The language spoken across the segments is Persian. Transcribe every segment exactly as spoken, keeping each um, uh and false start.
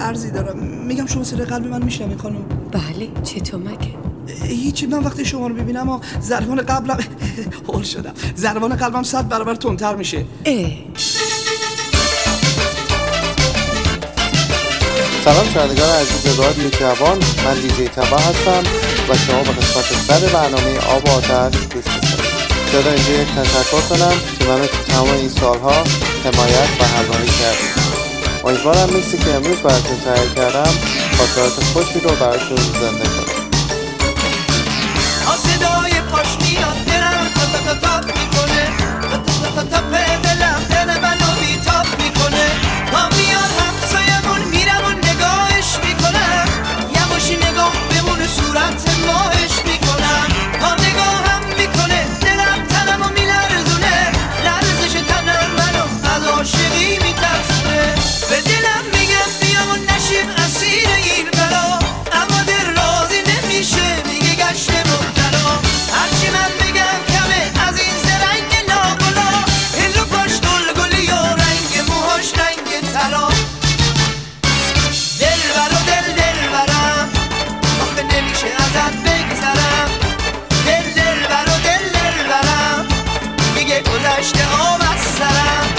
عرضی دارم. میگم شما صدای قلب من میشنوین خانم؟ بله. چطور مگه؟ هیچی، من وقتی شما رو ببینم و ضربان قلبم هول شدم، ضربان قلبم صد برابر تندتر میشه. اه. سلام شنوندگان عزیز رادیو جوان، من دیجی تبا هستم و شما به قسمت صد برنامه آب و آتش گوش میکنید. چرا اینجا یک تشکر کنم که منو تو تمام این سالها حمایت و همراهی کردید. امیدوارم میکسی که امروز براتون تهیه کردم خاطرات خوشی رو براتون زنده کنم. صدای پاش میاد دلم تا تا تا تاپ میکنه، تا تا تا تا دلم دل منو بیتاب میکنه. تا میاد همسایمون میرم و نگاهش میکنم، یواش نگاه بمونه صورت ماهش میکنم. تا نگاهم میکنه دلم تنمو میلرزونه، لرزش تنم منو از عاشقی میترسونه. به دلم میگم بیا و نشیم اسیر این بلا، اما دل راضی نمیشه میگه گشته مبتلا. هرچی من بگم کمه از این زرنگ ناگلا، این رو پاش گلگلی یا رنگ موهاش رنگ طلا. دل برا دل دل برم آخه نمیشه ازت بگذرم، دل دل برا دل دل برم میگه گذشته آب از سرم.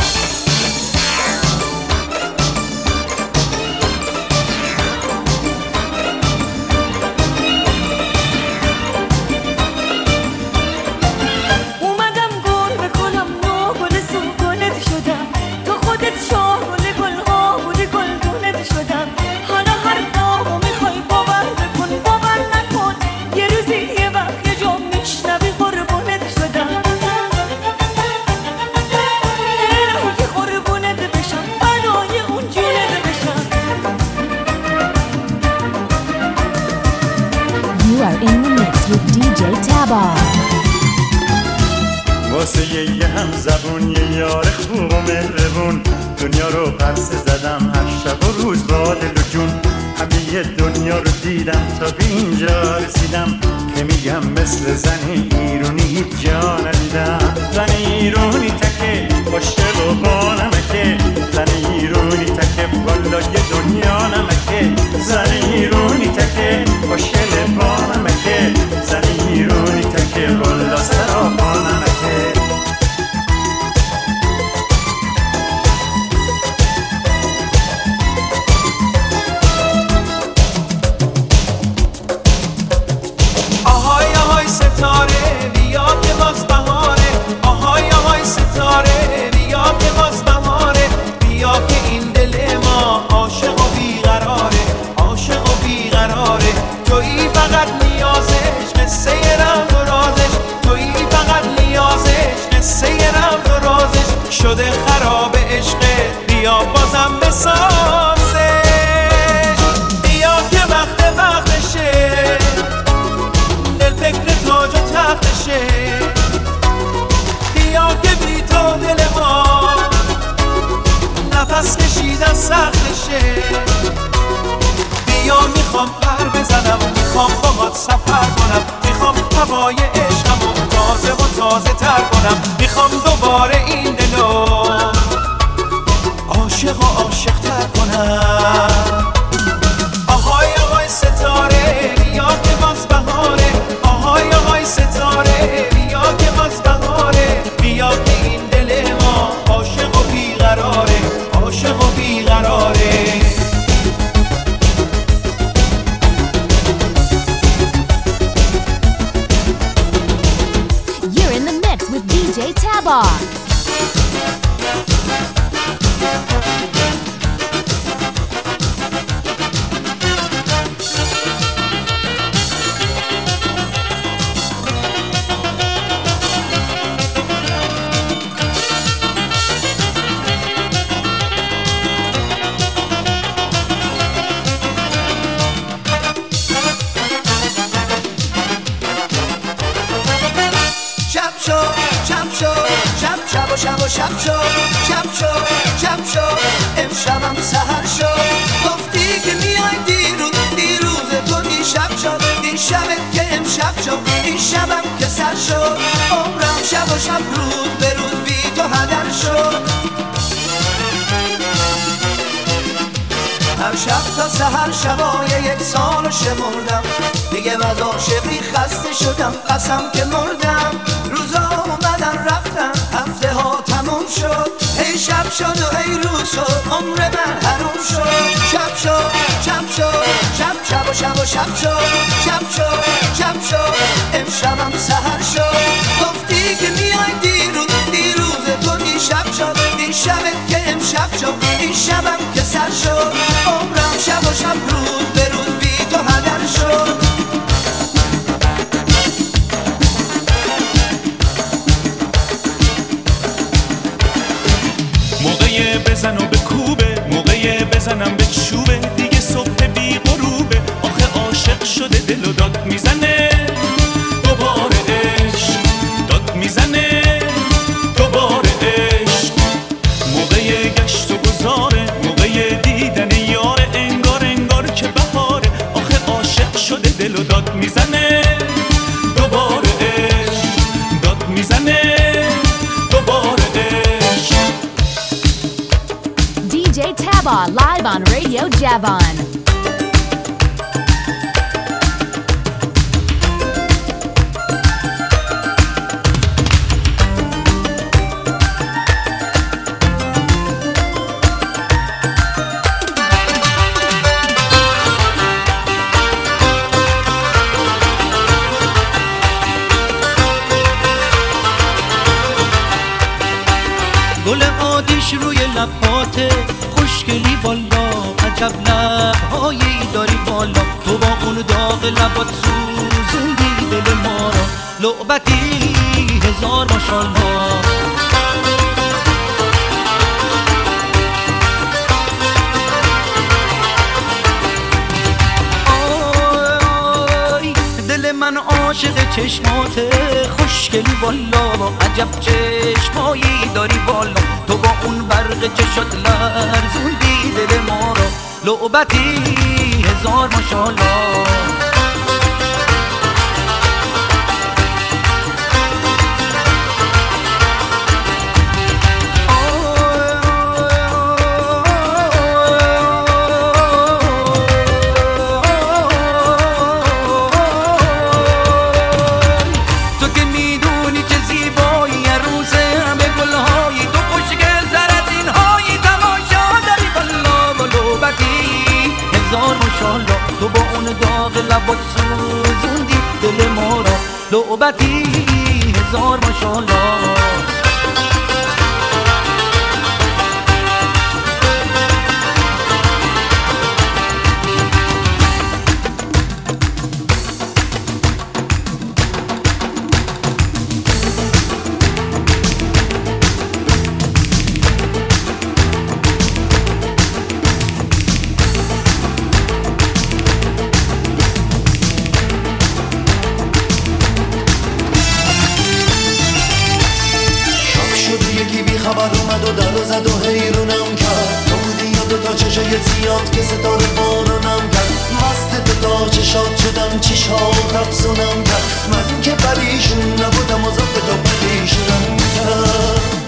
اومدم گل بکنم نو گل سوگلت شدم، تو خودت شاهگل گلها بودی گلدونت شدم. حالا هر نامو میخوای باور بکن باور نکن، یه روزی یه وقت یه جا میشنوی قربونت شدم. الهی قربونت بشم فدای اون جونت بشم. You are in the mix with دی جی Taba. واسه یه هم زبون یه یار خوب و مهربون، دنیا رو پرسه زدم هر شب و روز با دل و جون. همه یه دنیا رو دیدم تا به اینجا رسیدم، که میگم مثل زن ایرونی هیچ جا ندیدم. زن ایرونی تکه خوشگل و با نمکه، زن ایرونی تکه والا یه دنیا نمکه. زن ایرونی تکه خوشگل با نمکه، زن ایرونی تکه والا سرا با نمکه. آهای آهای ستاره بیا که باز بهاره، آهای آهای ستاره بیا که باز بهاره. بیا که این دل ما عاشق و بیقراره، عاشق و بیقراره. تویی فقط نیازش قصه رمز و رازش، تویی فقط نیازش قصه رمز و رازش. شده خراب عشقه بیا بازم بسازش، بیا که وقت وقتشه دل فکر تاج و تختشه. بیا که بی تو دل ما نفس کشیدن سختشه. بیا میخوام پر بزنم، میخوام باهات سفر کنم، میخوام هوای عشقمو تازه و تازه تر کنم. میخوام دوباره این دلو عاشق و عاشق تر کنم. آهای آهای ستاره بیا که باز بهاره، آهای آهای ستاره بیا که باز بهاره. بیا که این دل ما عاشق و بیقراره، عاشق و بیقراره. You're in the mix with دی جی Taba. شب شو شب شو شب شب و شب و شب شو شب شو شب شو امشبم سحر شو. گفتی که میای دیروز دیروز تو دیشب شد، این شبت که امشب شد، این شبم که سر شد. عمرم شب و شب روز به روز بی تو هدر شد. هر شب تا سحر شبای یک سالو شمردم دیگه از عاشقی خسته شدم قسم که مردم روزا اومدن رفتن هفته ها تموم شد هی شب شد و هی روز شد عمر من حروم شد شب شد شب شد شب شب و شب و شب شد شب شد شب شد امشبم سحر شد گفتی که میای دیروز دیروز تو دی شب شد این شبت که امشب شد این شبم که سر شد عمرم شب و شب روز به روز بی تو هدر شد موقع بزن و به کوبه موقع بزنم به چوبه دیگه صبح بی غروبه آخه عاشق شده دل و داد میزنه دوباره عشق داد میزنه دوباره عشق موقع گشت و گذاره موقع دیدن یاره انگار انگار که بهاره آخه عاشق شده دل و داد میزنه دوباره عشق داد میزنه دوباره عشق دی جی Taba live on Radio Javon. گل عادیش روی لباته خوشگلی بالا عجب لبهایی داری بالا تو با اون داغ لبات سوزوندی دل ما را لعبتی هزار ماشالله دل من عاشق چشماته خوشگلی والا عجب چشمایی داری بالا تو با اون برق چشات لرزوندی دل ما را لعبتی هزار ماشالله تو با اون داغ لبات سوزوندی دل ما را لعبتی هزار ماشالله خبر اومد و در رو زد و حیرونم کرد تو بودی یا دوتا چشای زیاد که ستاره بارونم کرد مست دوتا چشات شدم چشات افزونم کرد من که پریشون نبودم و زد تو پریشونم کرد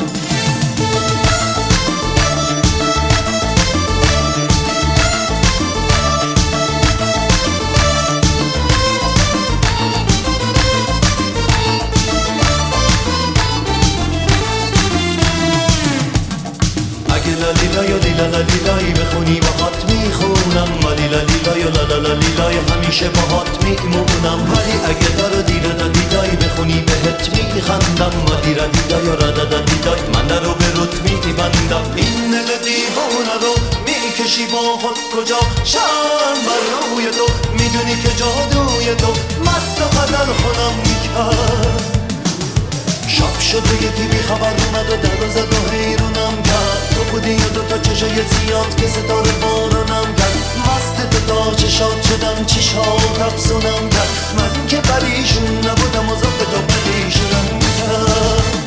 لیلای لیلا لیلای بخونی باهات میخونم لیلا لیلای لالا لیلای همیشه باهات میمونم ولی اگه دارو دیلا لیلای بخونی بهت میخندم دیرا لیلای رادا لیلای من رو به روت میبندم این دل دیوانه رو میکشی با خود کجا شرم بر روی تو میدونی که جادوی تو مست و غزل خودم میکرد شب شد و یکی بی خبر اومد و در رو زد و حیرونم کرد تو بودی یا دوتا چشای زیاد که ستاره بارونم کرد مست دوتا چشات شدم چشات افزونم کرد من که پریشون نبودم و زد تو پریشونم کرد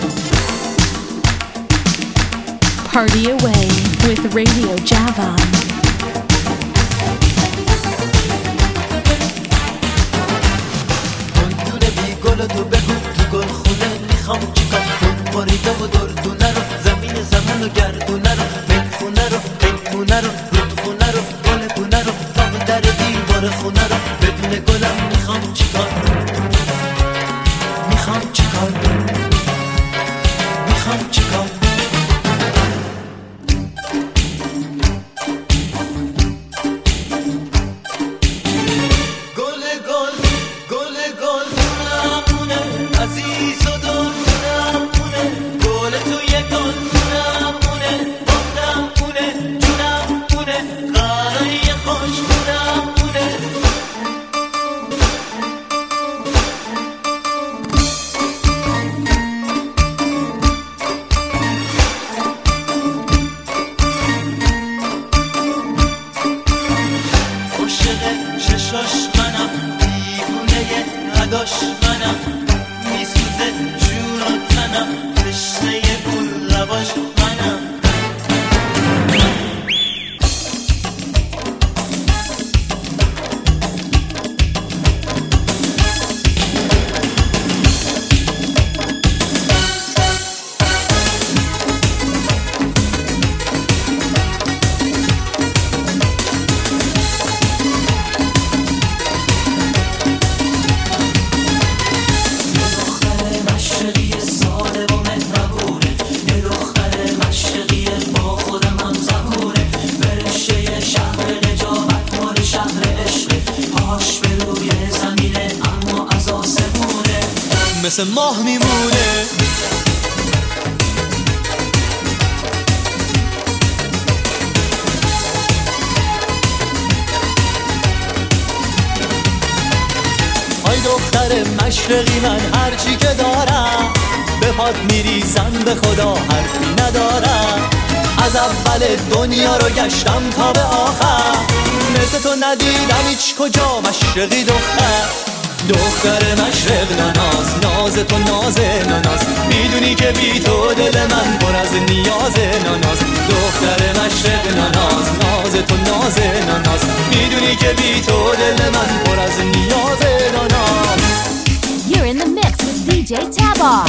Party away with Radio Javon. گلدونه بی گل تو بگو تو گل خونه میخوام چیکار کن باریده و دردونه رو زمین زمان و گردونه رو پنخونه رو پنخونه رو رودخونه رو گل داره خونه رو بدون گلم میخوام چیکار میخوام چیکار میخوام چیکار گل گل گل گل دونمونه عزیز و دونمونه گل توی گل دونمونه دونمونه جونمونه قراره خوش دونمونه عاشق چشاش منم دیوونه نداش منم میسوزه جون و تنم تشنه گل لباش منم مثل ماه میمونه آی دختر مشرقی من هرچی که دارم به پات میریزم به خدا حرفی ندارم از اول دنیا رو گشتم تا به آخر مثل تو ندیدم هیچ کجا مشرقی دختر دختر مشرق ناز ناز تو ناز ناز میدونی که بی تو دل من پر از نیاز ناز دختر مشرق ناز ناز تو ناز ناز میدونی که بی تو دل من پر از نیاز ناز You're in the mix with دی جی Taba.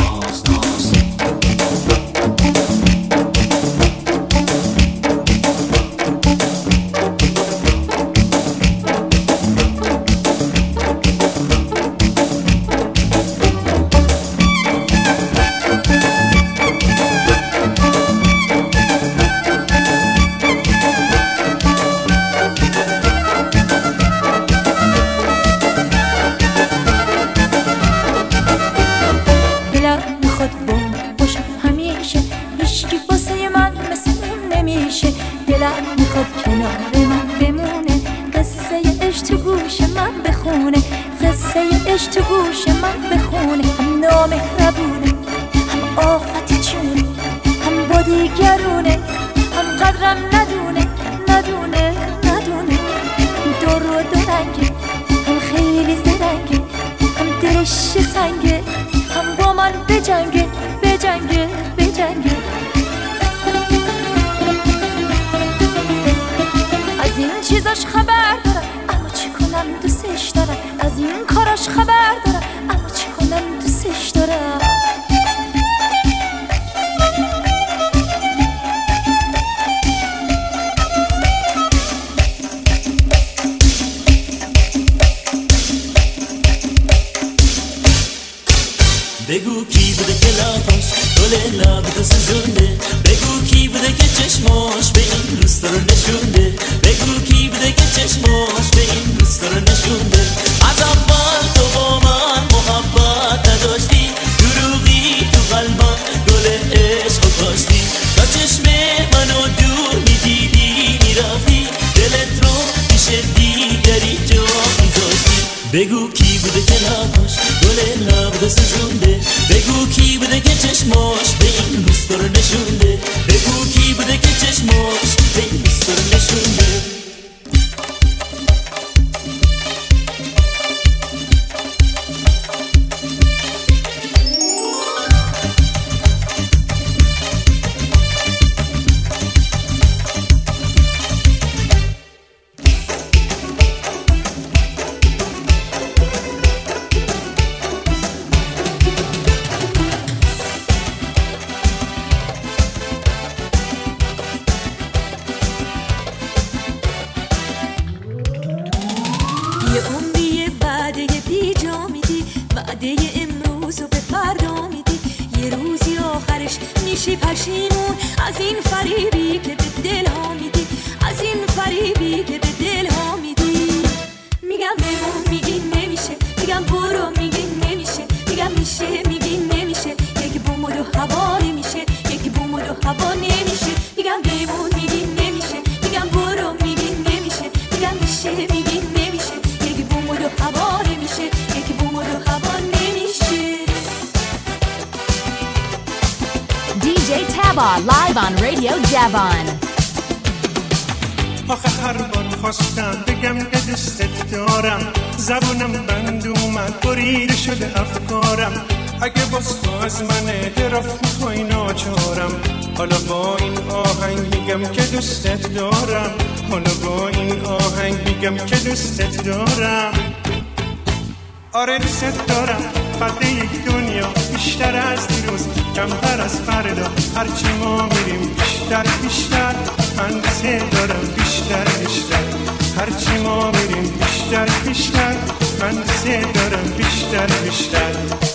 میخواد کنار من بمونه قصه عشق تو گوش من بخونه قصه عشق تو گوش من بخونه هم نامهربونه هم آفت چونه هم با دیگرونه هم قدرم ندونه ندونه ندونه دو رو دو رنگه هم خیلی زرنگه هم دلش سنگه هم با من بجنگه بجنگه بجنگه از این چیزاش خبر دارم اما چی کنم دوستش دارم از این کاراش خبر دارم اما چی کنم دوستش دارم بگو کی بوده که لباش گل لب تو سوزونده بگو کی بوده که چشماش به این روستا رو نشونده بگو کی بوده که چشماش به این روستا رو نشونده از اول تو با من محبت نداشتی دروغی تو قلبم گل عشق و کاشتی تا چشم منو دور میدیدی میرفتی دلت رو پیش دیگری جا میذاشتی بگو کی بوده که لباش گل لب تو سوزونده بگو کی بوده که چشماش به این روستا رو نشونده بگو کی بوده که چشماش به این روستا رو نشونده یه عمری وعده بی جا میدی، وعده امروز رو به فردا میدی، یه روزی آخرش میشی پشیمون از این فریبی که به دل ها میدی، از این فریبی که به دل ها میدی. میگم بمون میگی نمیشه، میگم برو میگی نمیشه، میگم میشه میگی نمیشه، یک بوم و دو هوا نمیشه، یک بوم و دو هوا نمیشه. میگم بمون میگی نمیشه، میگم برو میگی نمیشه، میگم میشه میگی نمیشه، یک بوم و دو هوا نمیشه، یک بوم و دو هوا نمیشه. دی جی Taba live on Radio Javon. آخه هر بار خواستم بگم که دوستت دارم، زبونم بند اومد بریده شده افکارم. اگه باز تو از من اعتراف میخوای ناچارم، حالا با این آهنگ میگم که دوستت دارم، حالا با این آهنگ میگم که دوستت دارم. آره دوستت دارم، فرد یک دنیا بیشتر از دیروز، کمتر از فردا، هرچی ما میریم بیشتر بیشتر. من دوست دارم بیشتر بیشتر، هرچی ما میریم بیشتر بیشتر. من دوست دارم بیشتر بیشتر.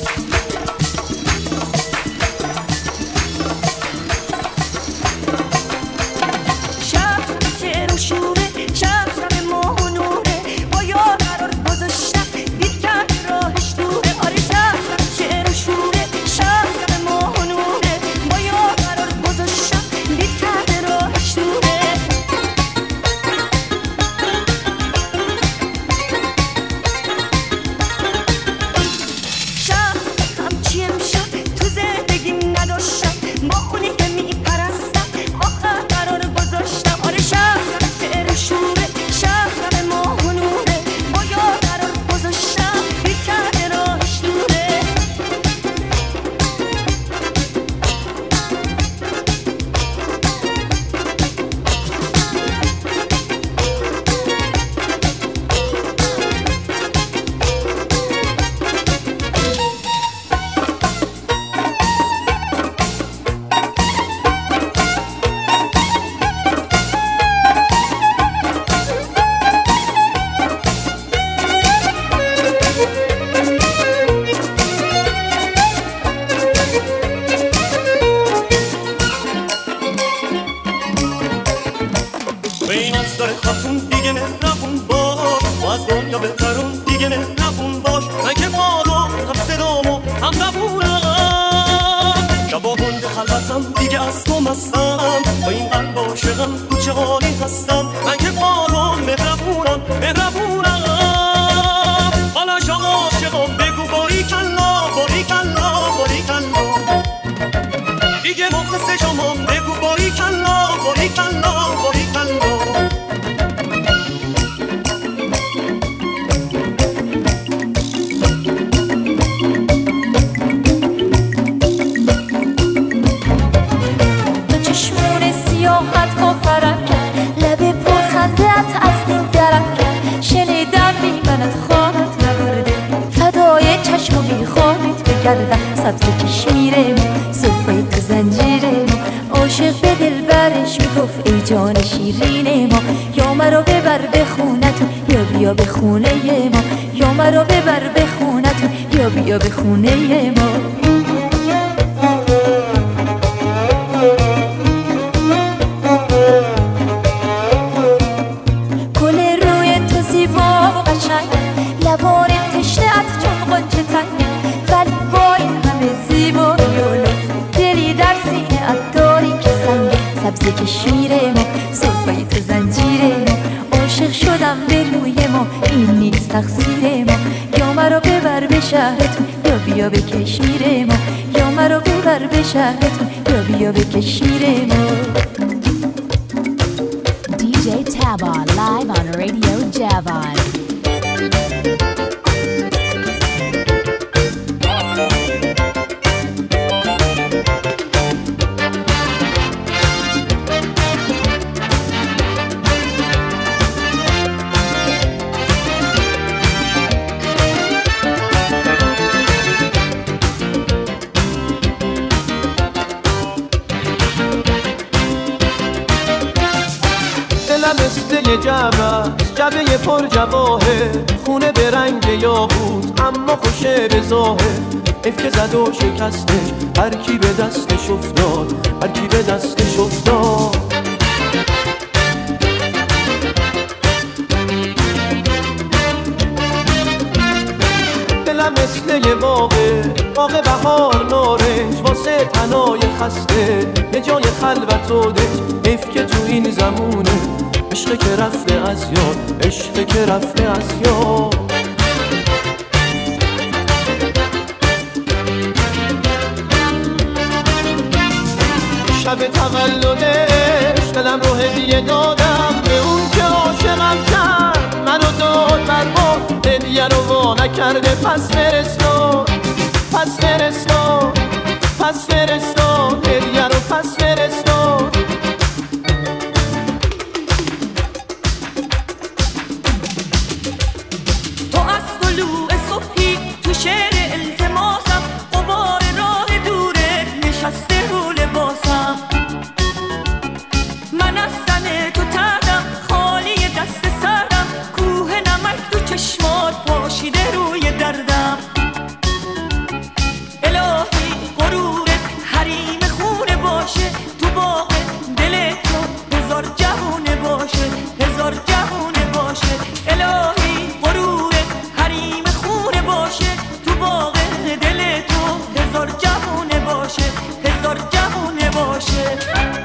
دی جی Taba live on Radio Javon. دلم مثل یه جبه جبه پر جواهر خونه به رنگ یاقوت اما خوشه به ظاهر افک زد و شکستش هر کی به دستش افتاد هر کی به دستش افتاد دلم مثل یه باغه باغ بهار نارنج واسه تنای خسته یه جای خلوت و دنج افک تو این زمونه عشق که رفته از یاد عشق که رفته از یاد شب تولدش دلم رو هدیه دادم به اون که عاشقم کرد منو داد بر ما هدیه رو وا نکرده پس فرستاد پس فرستاد پس فرستاد هدیه رو پس فرستاد تو از طلوع صبحی تو شعر التماسم غبار راه دوره نشسته رو لباسم من از تن تو تردم خالی دست سردم کوه نمک تو چشمات پاشیده روی دردم الهی غرورت حریم خونه باشه تو باغ دل تو هزار جوونه باشه هزار جوونه باشه الهی غرورت حریم خونه باشه تو باغ دل تو هزار جوونه باشه هزار جوونه باشه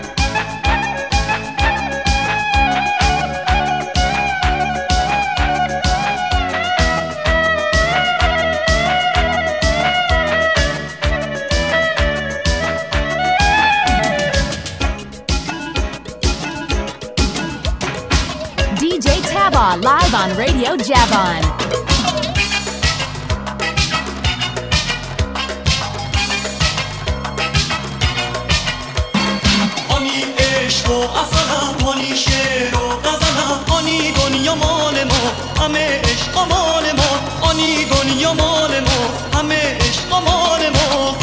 D J Tabah live on Radio Javon. آنی عشق و اصلا آنی شعر و غزلم آنی دنیا مال ما همه عشق مال ما آنی دنیا مال ما همه عشق مال ما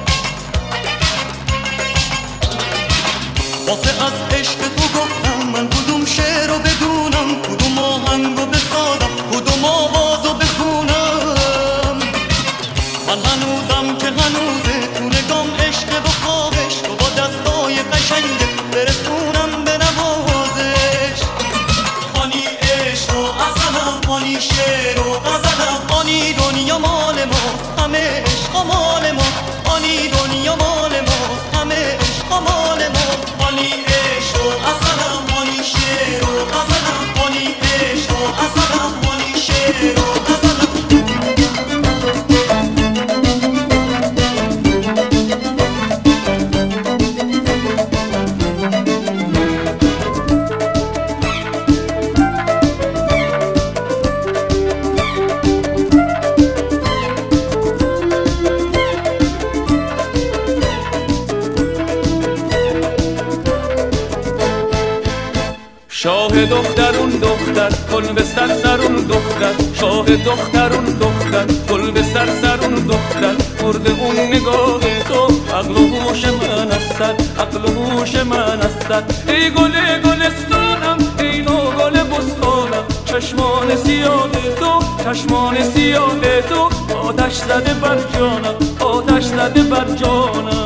واسه از عشق تو گفتم من کدوم شعر رو بدونم کدوم آهنگ رو بسازم کدوم آواز رو بخونم من هنوزم که هنوزه تو نگام عشق و خوابش تو با دستای قشنگه برسونم به نوازش آنی عشق و اصلا آنی شعر و غزلم آنی دنیا مال ما همه عشق مال ما آنی دنیا مال ما همه عشق مال ما آنی عشق و اصلا آنی شعر و غزلم آنی عشق و اصلا آنی شعر و غزلم شاه دخترون دختر گل به سر سرون دختر شاه دخترون دختر گل به سر سرون دختر برده اون نگاه تو عقل و هوش من است عقل و هوش من است ای گل گلستانم ای نو گل بستانم چشمان سیاه تو چشمان سیاه تو آتش زده بر جانم آتش زده بر جانم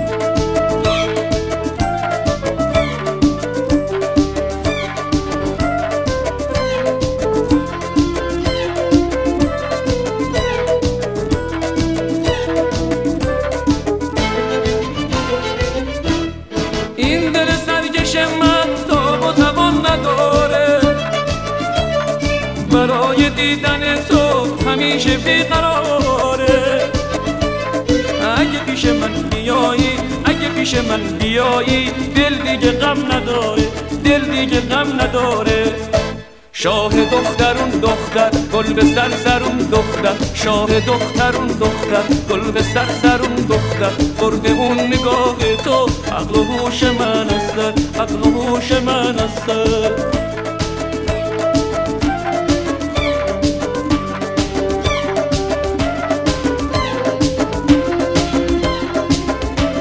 برای دیدن تو همیشه بیقراره اگه پیش من بیایی اگه پیش من بیایی دل دیگه غم نداره دل دیگه غم نداره شاه دخترون دختر گل به سر سرون دختر شاه دخترون دختر گل به سر سرون دختر برده اون نگاه تو عقل و هوش من است عقل و هوش من است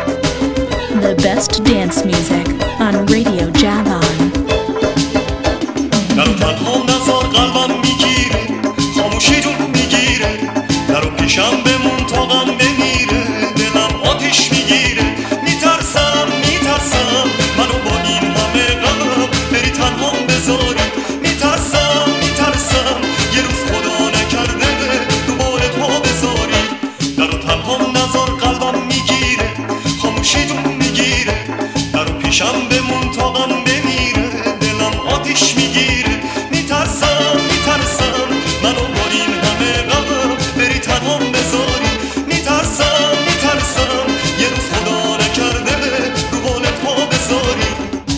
The best dance music on Radio Javon. پیشم بمون تا غم بمیره، دلم آتیش میگیره، میترسم میترسم منو با این همه غم بری تنهام بذاری، میترسم میترسم یه روز خدا نکرده دوباره پا بذاری، درو تنهام نذار قلبم میگیره، خاموشی جون میگیره، درو پیشم بمون تا غم بمیره، دلم آتیش میگیره، میترسم میترسم منو با این همه غم بری تنهام بذاری، میترسم میترسم یه روز خدا نکرده رو بالت پا بذاری.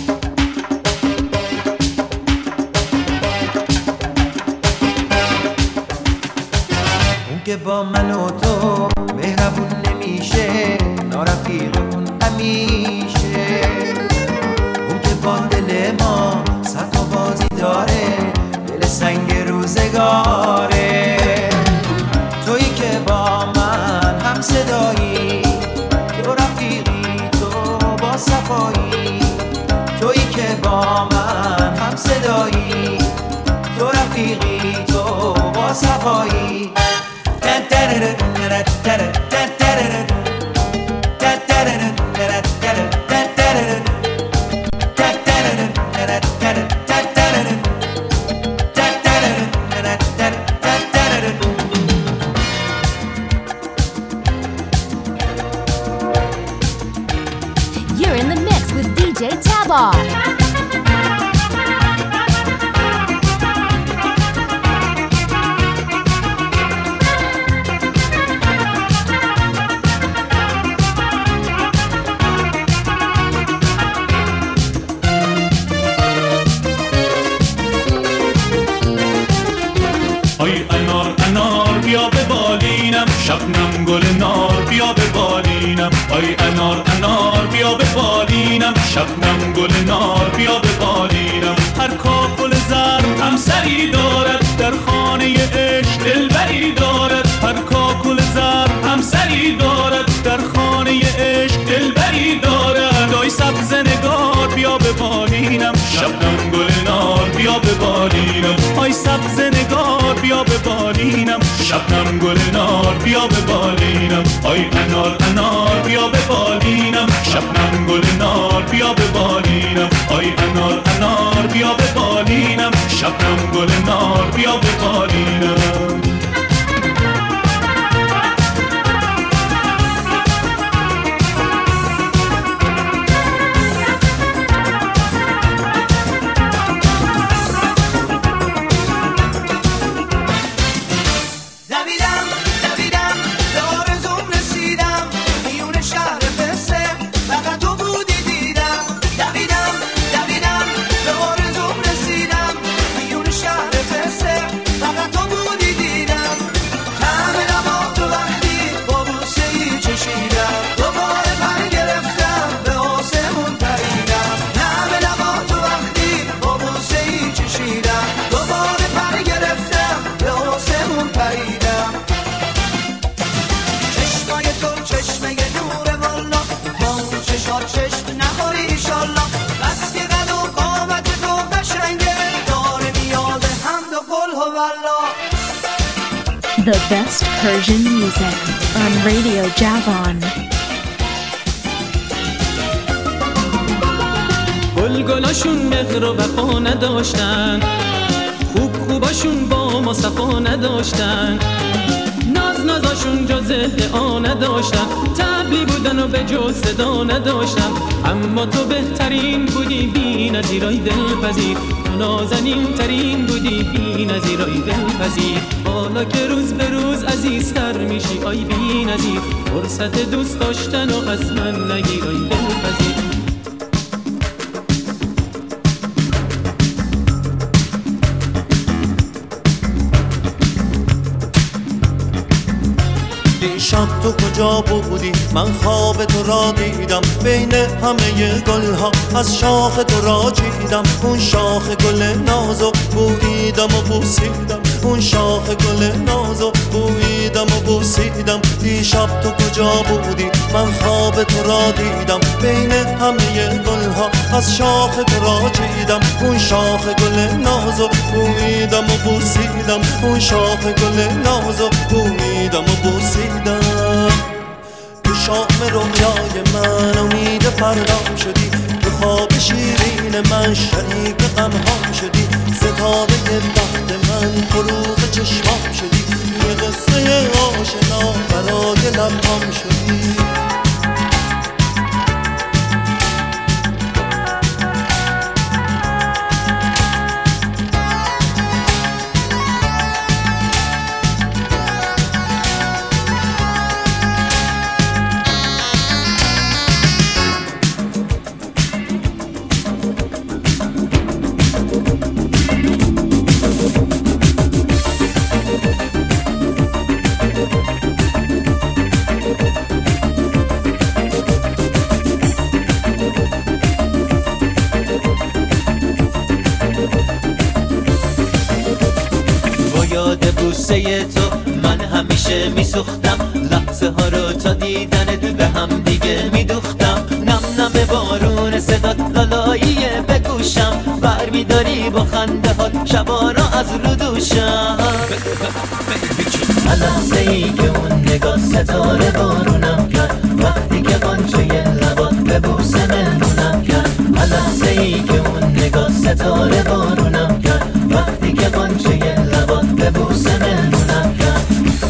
اون که با من و تو مهربون نمیشه، نارفیقمون همیشه، اون که با دل ما سطح و بازی داره، دل سنگ روزگاره، تویی که با من هم صدایی، تو رفیقی تو با صفایی، تویی که با من هم صدایی، تو رفیقی تو با صفایی. You're in the mix with D J Tabar. شبنم گل نار بیا به بالینم، آی انار انار بیا به بالینم، شبنم گل نار بیا به بالینم، هر کاکل زرد هم سری دارد، در خانه عشق دلبری دارد، هر کاکل زرد هم سری دارد، در خانه عشق دلبری دارد، آی سبز نگار بیا به بالینم، شبنم گل نار بیا به بالینم، آی سبز نگار بیا به بالینم، شبنم گل نار بیا به بالینم، آی انار انار بیا به بالینم، شبنم گل نار بیا به بالینم، آی انار انار بیا به بالینم، شبنم گل نار بیا به بالینم. The best Persian music on Radio Javan. گلگلاشون مهر و وفا نداشتن، خوب خوباشون با ما صفا نداشتن، ناز نازاشون جز ادعا نداشتن، طبلی بودن و به جز صدا نداشتن، اما تو بهترین بودی بی نظیرای دلپذیر، نازنین ترین بودی بی نظیرای دلپذیر، حالا که روز به روز عزیزتر میشی آی بی نظیر، فرصت دوست داشتن و از من نگیر آی دلپذیر. شب تو کجا بودی؟ من خواب تو را دیدم، بین همه گلها از شاخ تو را چیدم، اون شاخ گل نازو بوییدم و بوسیدم، اون شاخ گل نازو بوییدم و بوسیدم. بوسیدم دیشب تو کجا بودی من خواب تو را دیدم بین همه گلها از شاخ تو را چیدم اون شاخ گل نازو بویدم و بوسیدم اون شاخ گل نازو بویدم و بوسیدم تو شام رویای من امید فردا شدی تو خواب شیرین من شریک غمهام شدی ستاره بخت من فروغ چشمام شدی یه قصه آشنا برای لبهام شدی بوسه تو من همیشه میسوختم لحظه ها رو تا دیدنت به هم دیگه میدوختم نم نم بارون صدات لالایی به گوشم بر میداری با خنده هات شبا را از رو دوشم لحظه ای که اون نگاه ستاره بارونم کرد وقتی که قنچه لبات به بوسه مهمونم کرد لحظه ای که اون نگاه ستاره بارونم کرد وقتی که قنچه لبات به بوسه مهمونم کرد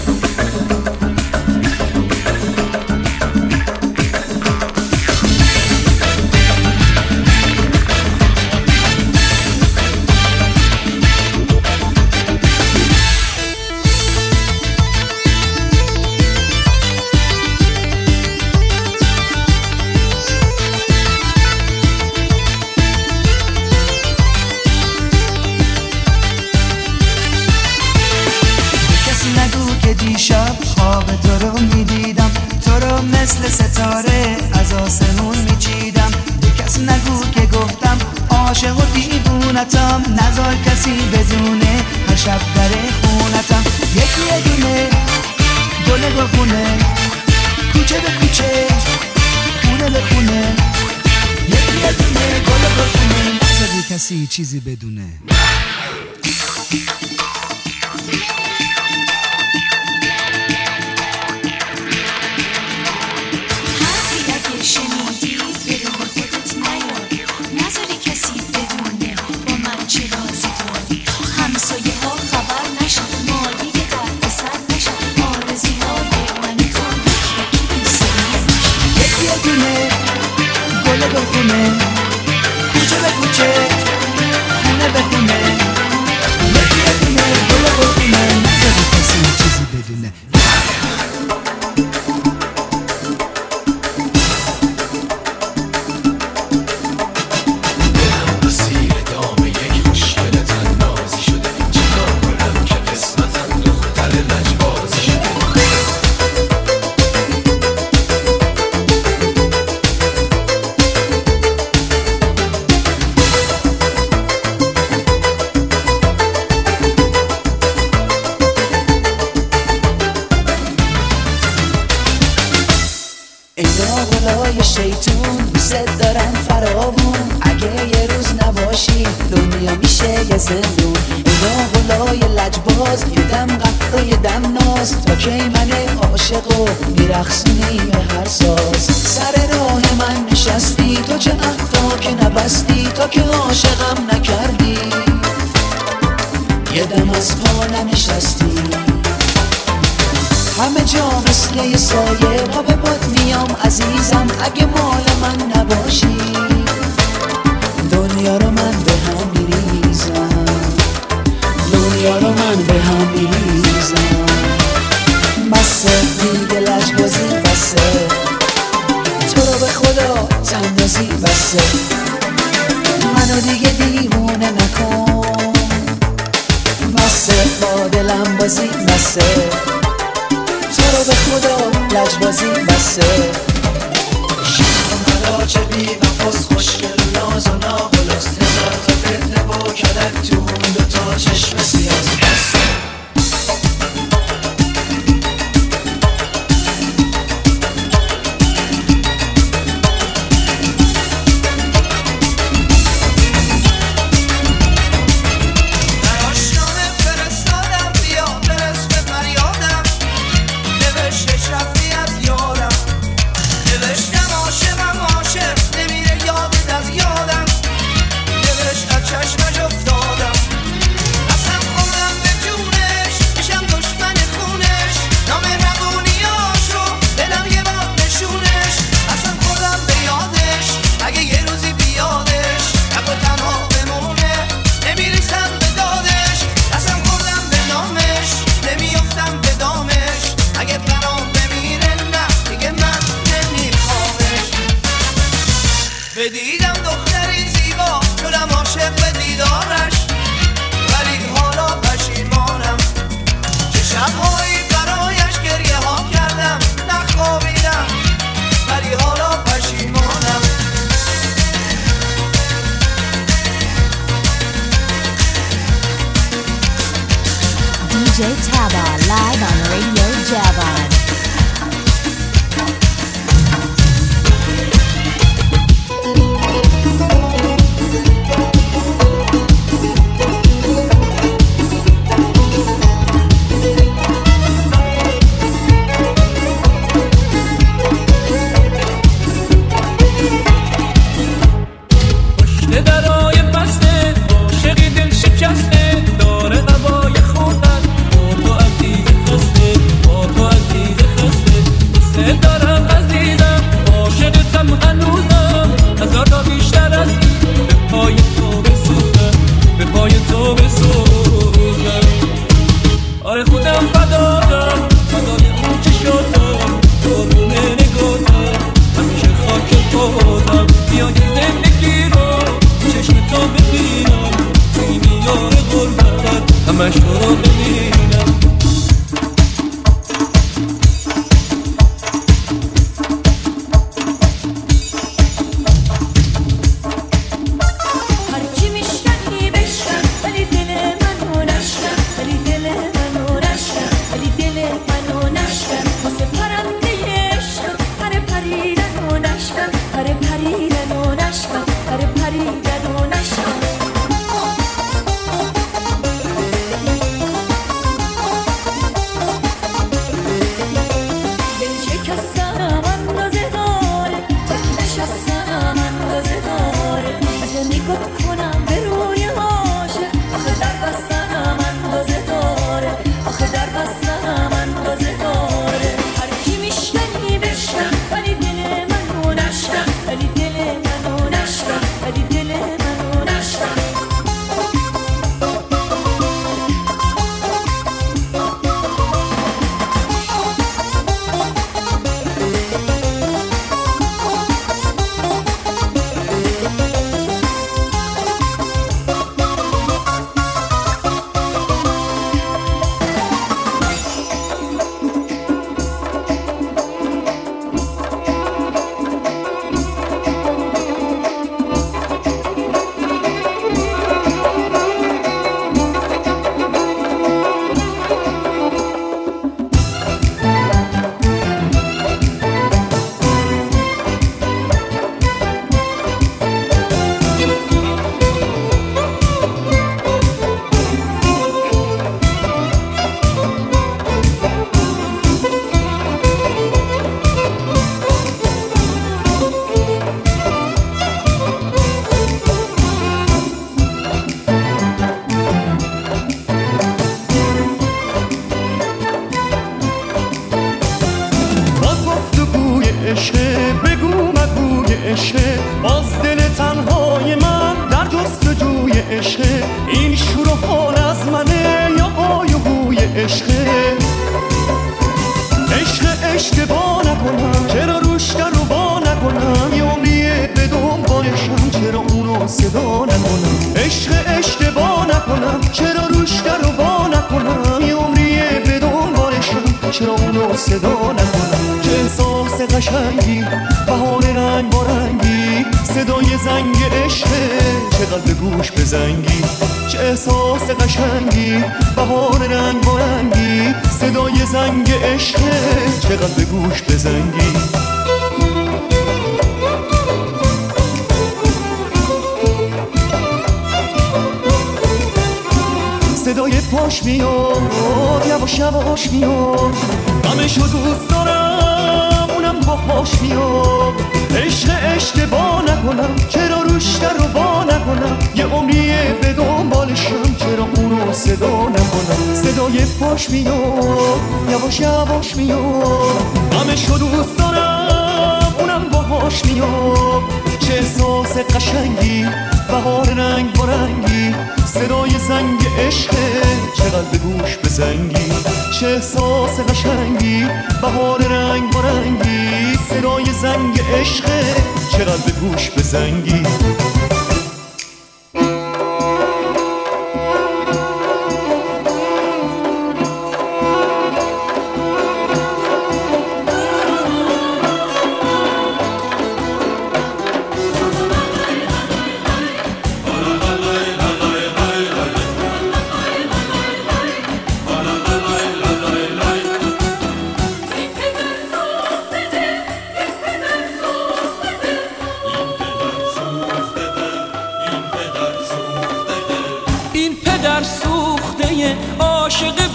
دیشب خواب تو رو میدیدم تو رو مثل ستاره از آسمون میچیدم به کسی نگو که گفتم عاشق و دیوونتم نذار کسی بدونه هر شب در خونتم یکی یه دونه گل گلخونه کوچه به کوچه خونه به خونه یکی یه دونه گل گلخونه نذاری کسی چیزی بدونه بخونه کوچه به کوچه خونه به خونه یکی یه دونه گل بخونه نذاری کسی چیزی بدونه شیطون دوست دارن فراوون اگه یه روز نباشی دنیا میشه یه زندون اینا غلای لجباز یه دم قهر و یه دم ناز تا کی من عاشقو میرخصونی به هر ساز سر راه من نشستی تو چه عهدا که نبستی تا که عاشقم نکردی یه دم از پا ننشستی همه جا مثل یه سایه با به باد میام عزیزم اگه مال من نباشی دنیا رو من به هم میریزم دنیا رو من به هم میریزم بسه دیگه لجبازی بسه تو رو به خدا تندازی بسه منو دیگه دیوونه نکن بسه با دلم بازی بسه تو رو به خدا لجبازی بسه شما چه بی وفاس خوشگل و ناز و ناغلاس هزار تا فتنه با کلک تو اون دوتا چشم سیاز بسه Taba, live on Radio Javon.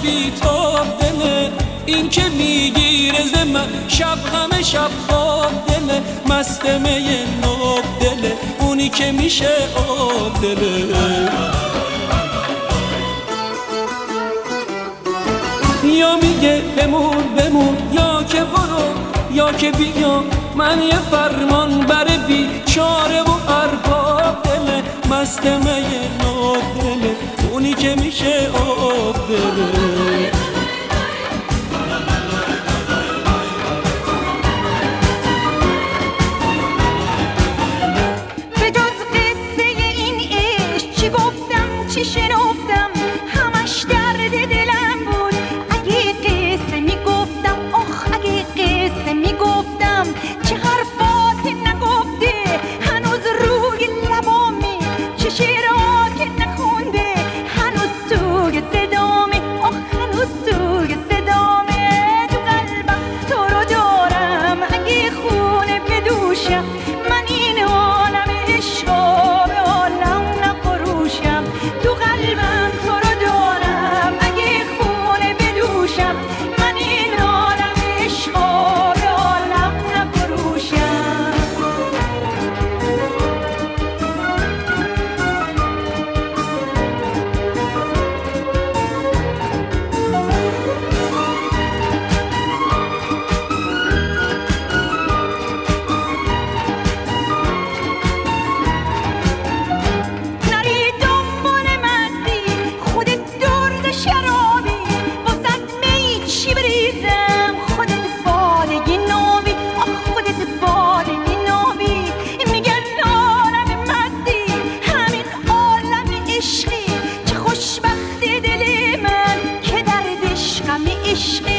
بیتاب دله، این که میگیره ز من شب همه شب خواب دله، مستمه ناب دله، اونی که میشه آب دله. یا میگه بمون بمون، یا که برو یا که بیا، من یه فرمان بر بیچاره و ارباب دله، مستمه ناب دله، اونی که میشه آب دله. به جز قصه این عشق چی گفتم چی شنفتم، همش درد دلم بود. اگه قصه میگفتم آخ اگه قصه میگفتم، چه حرفات نگفته هنوز روی لبامه، چه شعرها که نخونده هنوز توی صدامه، آخ هنوز توی صدامه. تو قلبم تو رو دارم اگه خونه بدوشم، من این عالم عشقا به عالم نفروشم. تو قلبم تو رو دارم اگه خونه بدوشم، من این عالم عشقا به عالم نفروشم. نری دنبال مستی خودت درد شرابی، واسد می چی بریزم خودت بالگی نابی، آخ خودت بالگی نابی. میگن عالم مستی همین عالم عشقی، چه خوشبخت دل من که دردش غم عشقی.